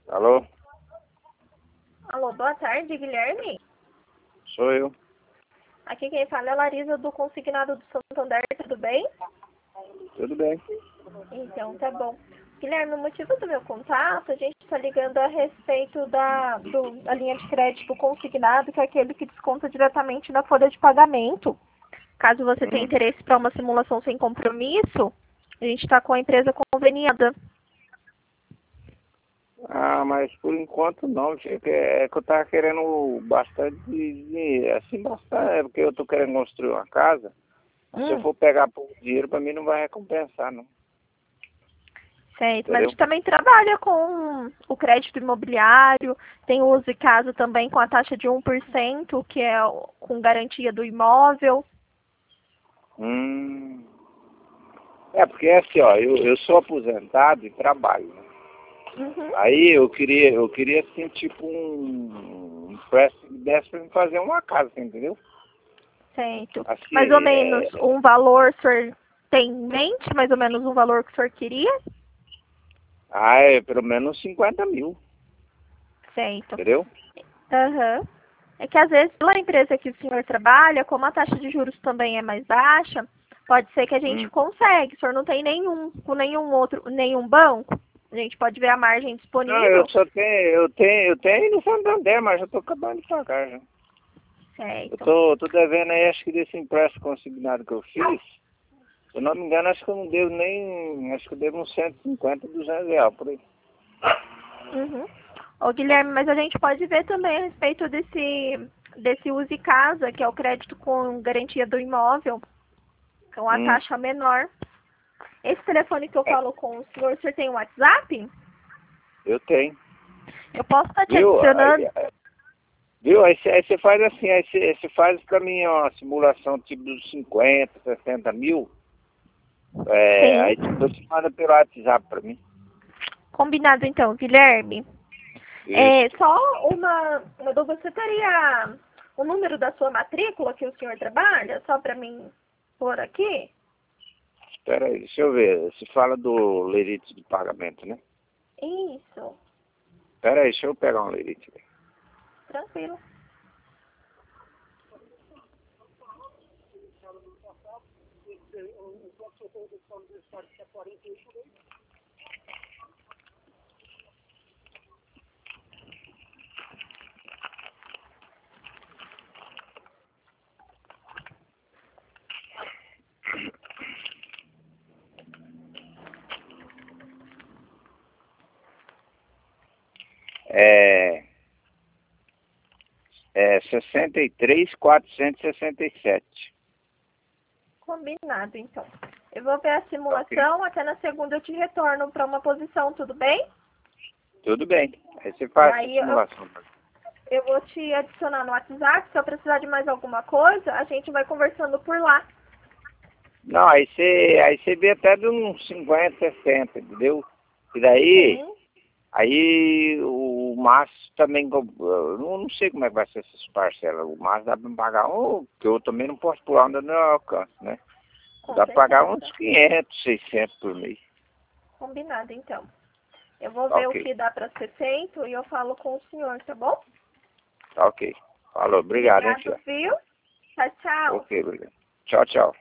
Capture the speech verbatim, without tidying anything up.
Alô? Alô, boa tarde, Guilherme. Sou eu. Aqui quem fala é a Larisa do Consignado do Santander, tudo bem? Tudo bem. Então, tá bom. Guilherme, o motivo do meu contato, a gente está ligando a respeito da, do, da linha de crédito consignado, que é aquele que desconta diretamente na folha de pagamento. Caso você tenha Hum. interesse para uma simulação sem compromisso, a gente está com a empresa conveniada. Ah, mas por enquanto não, gente. É que eu tava querendo bastante dinheiro. Assim, bastante. É porque eu tô querendo construir uma casa. Se eu Hum, for pegar por dinheiro, pra mim não vai recompensar, não. certo. Mas a Entendeu? gente também trabalha com o crédito imobiliário, tem o uso e caso também com a taxa de um por cento, que é o- com garantia do imóvel. Hum. É, porque é assim, ó, eu, eu sou aposentado e trabalho, né? Uhum. Aí eu queria, eu queria assim, tipo um, um empréstimo que desse pra me fazer uma casa, entendeu? Certo. Assim, Mais ou menos é, um valor, o senhor tem em mente? Mais ou menos um valor que o senhor queria? ah, é pelo menos cinquenta mil, Certo. entendeu? Aham. É que às vezes, pela empresa que o senhor trabalha, como a taxa de juros também é mais baixa, pode ser que a gente Hum. consegue. O senhor não tem nenhum, com nenhum outro, nenhum banco, a gente pode ver a margem Não, eu disponível. só tenho, eu tenho, eu tenho no Santander, mas eu tô acabando de pagar já. Eu Certo. tô, tô devendo aí, acho que desse empréstimo consignado que eu fiz, se eu não me engano, acho que eu não devo nem, acho que eu devo uns cento e cinquenta, duzentos reais por aí. Uhum. Ô, Guilherme, mas a gente pode ver também a respeito desse, desse Use Casa, que é o crédito com garantia do imóvel, com a Hum. taxa menor. Esse telefone que eu É, falo com o senhor, o senhor tem um WhatsApp? eu tenho. Eu posso estar te Viu? adicionando? Aí, aí- viu? Aí você faz assim, aí você faz pra mim uma simulação tipo dos cinquenta, sessenta mil, é, Sim. aí depois você manda pelo WhatsApp pra mim. Combinado então, Guilherme. É, Isso. só uma, uma dúvida, você teria o número da sua matrícula que o senhor trabalha, só para mim pôr aqui? Espera aí, deixa eu ver. Se fala do lerite de pagamento, né? Isso, Espera aí, deixa eu pegar um lerite. tranquilo. É, é sessenta e três, quatrocentos e sessenta e sete. Combinado, então. Eu vou ver a Tá ok? simulação, até na segunda eu te retorno para uma posição, tudo bem? Tudo bem. Aí você E faz essa aí eu, simulação. eu vou te adicionar no WhatsApp, se eu precisar de mais alguma coisa, a gente vai conversando por lá. Não, aí você, aí você vê até de uns cinquenta, sessenta, entendeu? E daí, Sim, aí o Márcio também, eu não, não sei como é que vai ser essas parcelas. O Márcio dá pra me pagar um, que eu também não posso pular onde eu não alcanço, né? com Dá pra pagar certeza. uns quinhentos, seiscentos por mês. Combinado, então. Eu vou Tá ver o ok, que dá para ser feito e eu falo com o senhor, tá bom? tá ok. Falou, obrigado, hein, Obrigado, filha. viu? Tchau, tchau. Ok, obrigado. Tchau, tchau.